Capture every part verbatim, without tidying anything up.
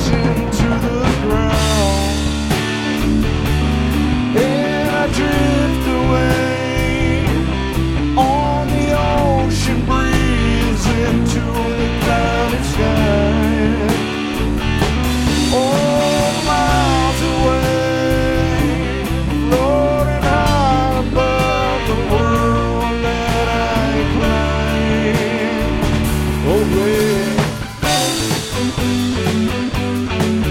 into the ground, and I drift away on the ocean breeze into the cloudy sky. Oh, miles away, floating high above the world that I climb. Oh, yeah.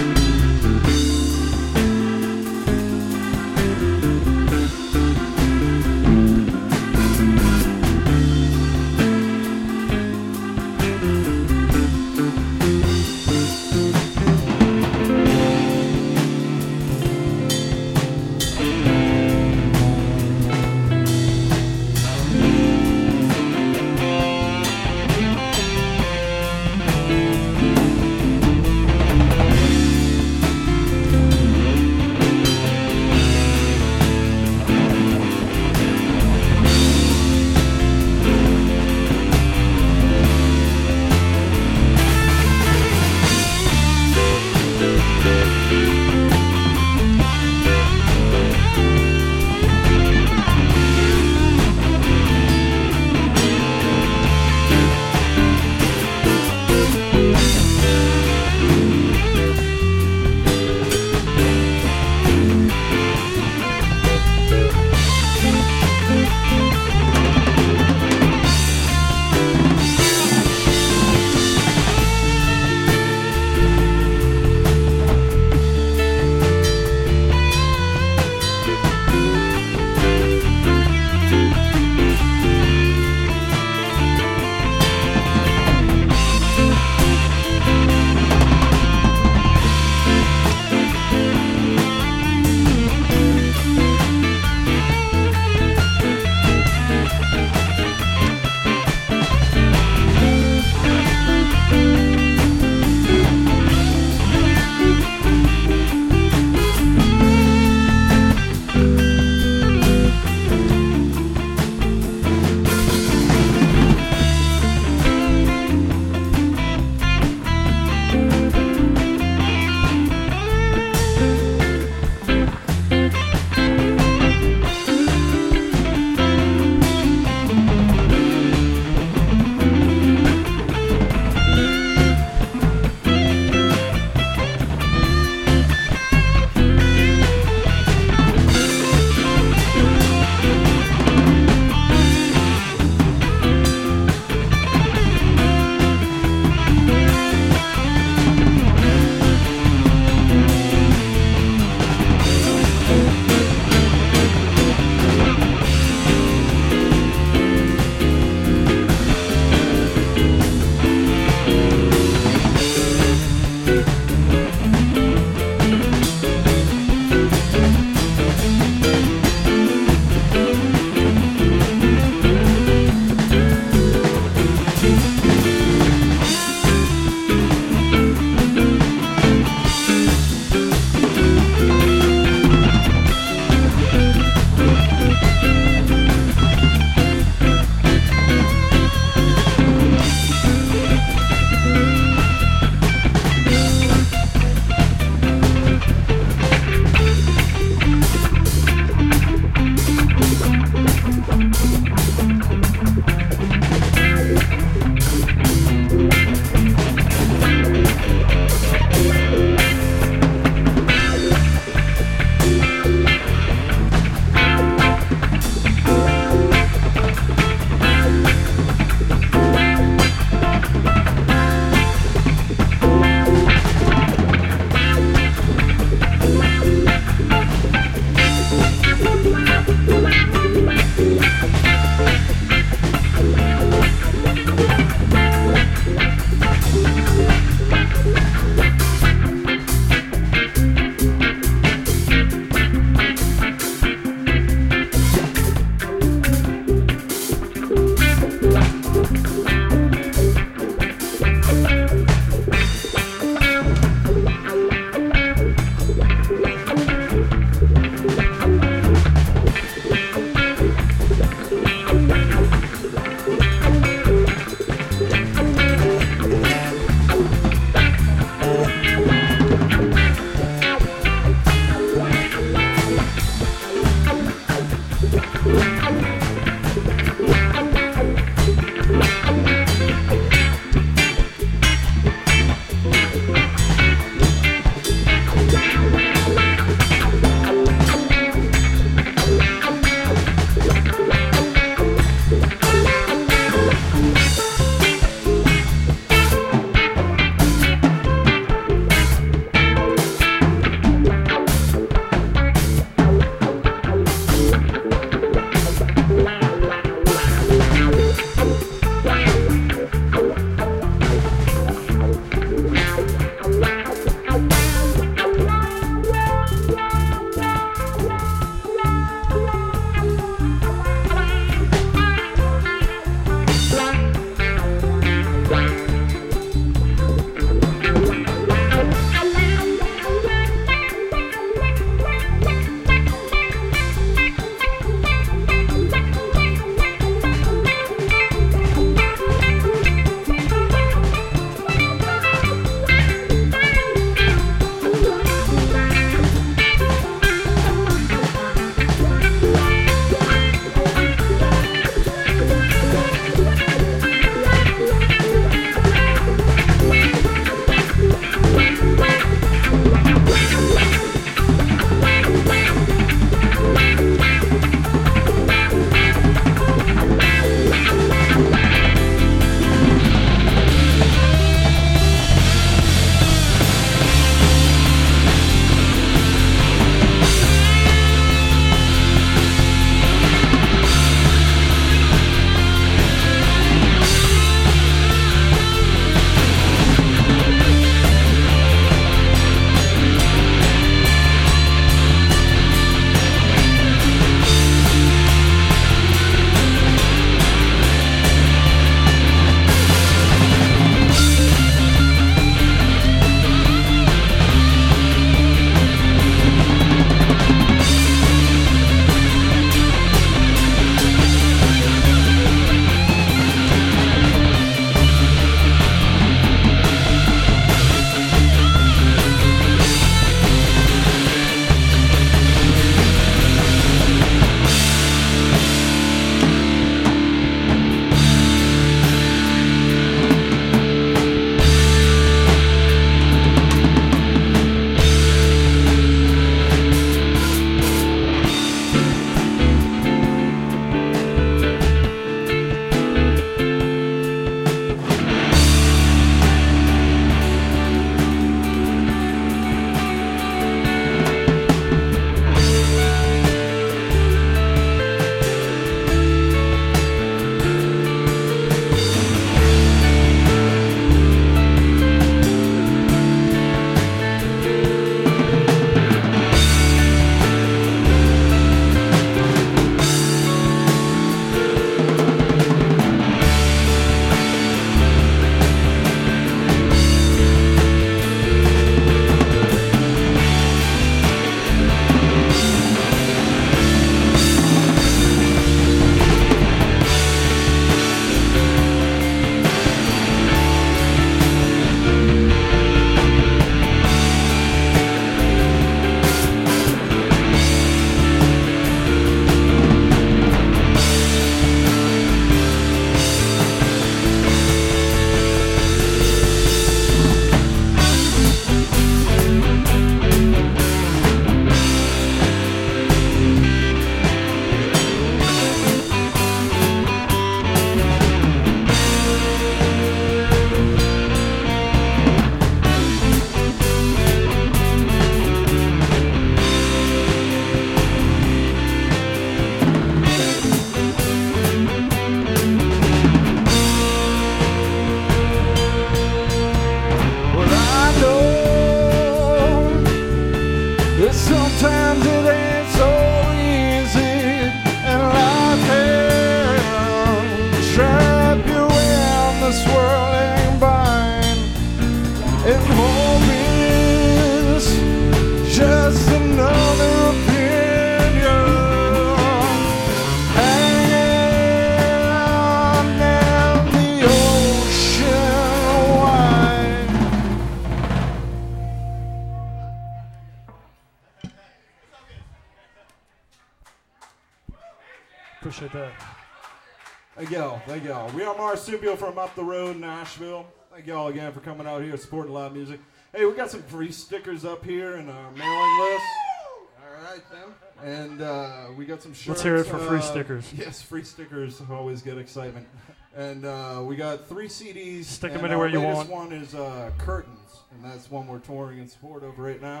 appreciate that. Thank y'all. Thank y'all. We are Marsupial from up the road, Nashville. Thank y'all again for coming out here, supporting live music. Hey, we got some free stickers up here in our mailing list. All right, then. And uh, we got some shirts. Let's hear it for free uh, stickers. Yes, free stickers always get excitement. And uh, we got three C Ds. Stick 'em and anywhere our you latest want. one is uh, Curtains, and that's one we're touring in support of right now.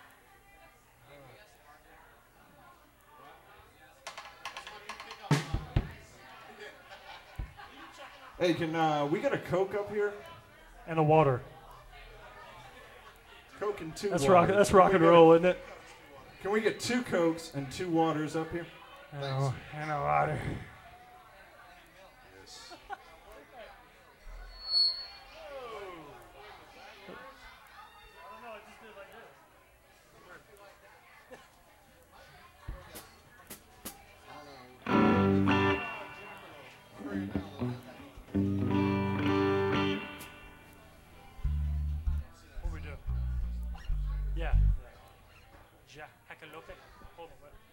Hey, can uh, we get a Coke up here? And a water. Coke and two That's rock. waters. That's Can rock we and get a- roll, isn't it? Can we get two Cokes and two waters up here? And a, and a water. What we do? Yeah. Ja, Hakkalope. Hold on.